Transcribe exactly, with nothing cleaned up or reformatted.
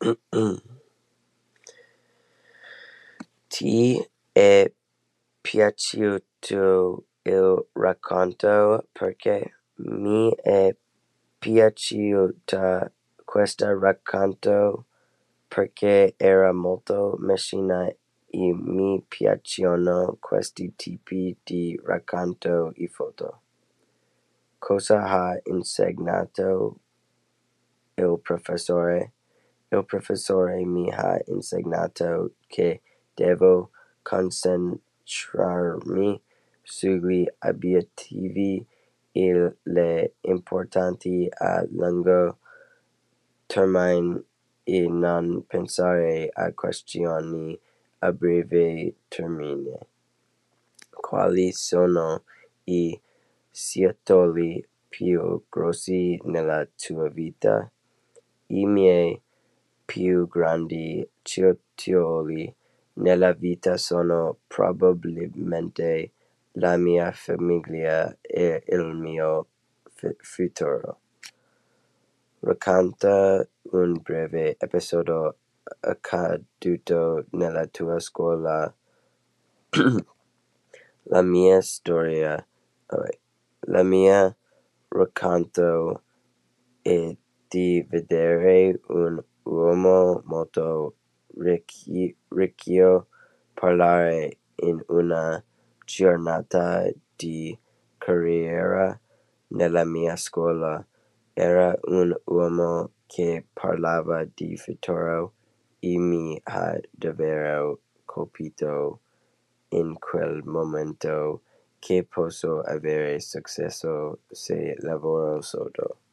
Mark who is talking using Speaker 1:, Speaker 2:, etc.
Speaker 1: Ti è piaciuto il racconto? Perché mi è piaciuta questo racconto perché era molto macina e mi piacciono questi tipi di racconto e foto. Cosa ha insegnato il professore? Il professore mi ha insegnato che devo concentrarmi sugli obiettivi e le importanti a lungo termine e non pensare a questioni a breve termine. Quali sono i settori più grossi nella tua vita? I miei più grandi settori nella vita sono probabilmente la mia famiglia e il mio f- futuro. Racconta un breve episodio accaduto nella tua scuola. La mia storia, oh, la mia racconto è di vedere un uomo molto ricchi- ricchio parlare in una giornata di carriera nella mia scuola. Era un uomo che parlava di futuro e mi ha davvero colpito in quel momento che posso avere successo se lavoro sodo.